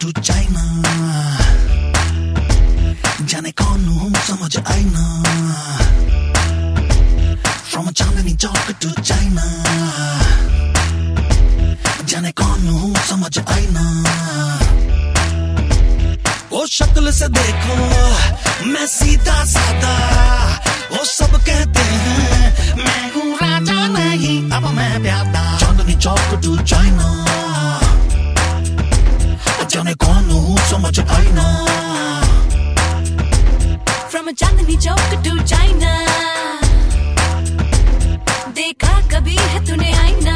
To China, जाने कौन हूँ समझ आई ना। From Chandni Chowk to China, जाने कौन हूँ समझ आई ना। वो शक्ल से देखो मैं सीधा साधा, वो सब कहते हैं मैं हूँ राजा नहीं अब मैं प्यादा। चांदनी चौक टू चाइना, जाने कौन हूँ समझ आई ना। From Chandni Chowk to China, देखा कभी है तूने आईना।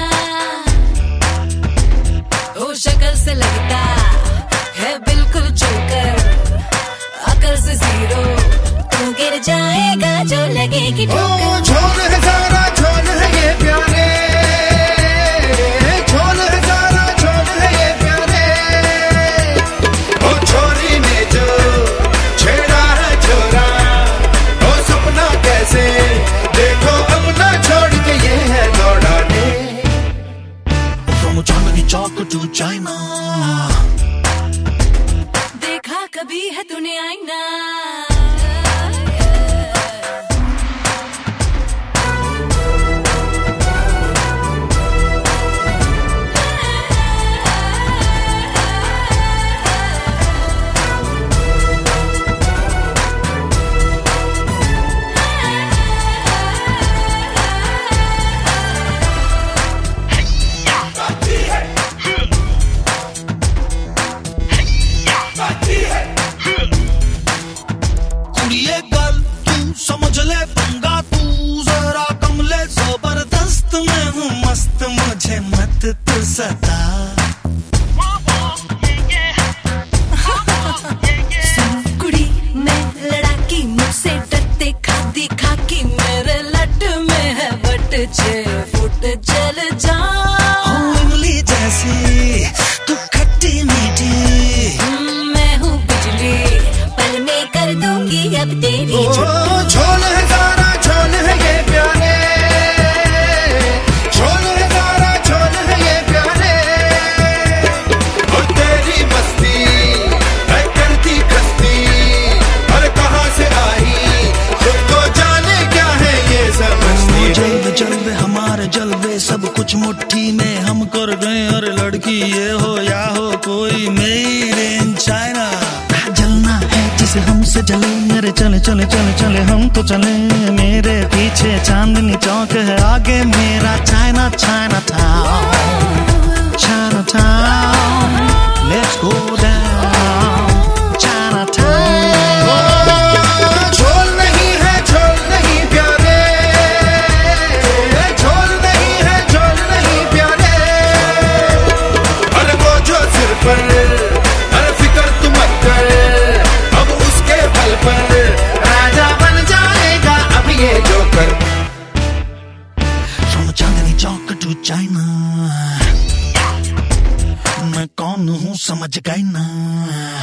ओ शक्ल से लगता है बिल्कुल जोकर, अकल से जीरो तू गिर जाएगा जो लगेगी ठोकर। झोल है सारा झोल है ये प्यारे, झोल है सारा झोल है ये प्यारे। ओ छोरी ने जो छेड़ा है छोरा, ओ सपना कैसे देखो अपना छोड़ के ये है दौड़ाने। From Chandni Chowk to China, देखा कभी है तूने आईना। ये गल तू समझ ले पंगा तू जरा कम ले, जबरदस्त मैं हूँ मस्त मुझे मत तू सता। कुड़ी मैं लड़ाकी मुझसे डरते खादी खाकी, मेरे लट में है बट 6 फुट जल जा। इमली जैसी तू खट्टी मीठी, मैं हूँ बिजली पल में कर दूंगी अब तेरी ओ झोल है सारा झोल है ये प्यारे, झोल है सारा झोल है ये प्यारे। और तेरी मस्ती है करती खस्ती, और कहाँ से आई खुद को जाने क्या है ये समझती। जलवे जलवे हमारे जलवे सब कुछ मुट्ठी में हम कर गए। और लड़की ये हो या हो कोई मेड इन चाइना, जलना है जिसे हमसे जले। मेरे चले चले चले चले हम तो चले, मेरे पीछे चांदनी चौक है, आगे मेरा China China town. China town let's go down China town. झोल नहीं है झोल नहीं प्यारे, झोल नहीं है झोल नहीं प्यारे। अरे वो जो सिर पर अरे फिक्र तुम मत कर, अब उसके बल पर राजा बन जाएगा अब ये joker. From Chandni Chowk to China, मैं कौन हूँ समझ गई ना।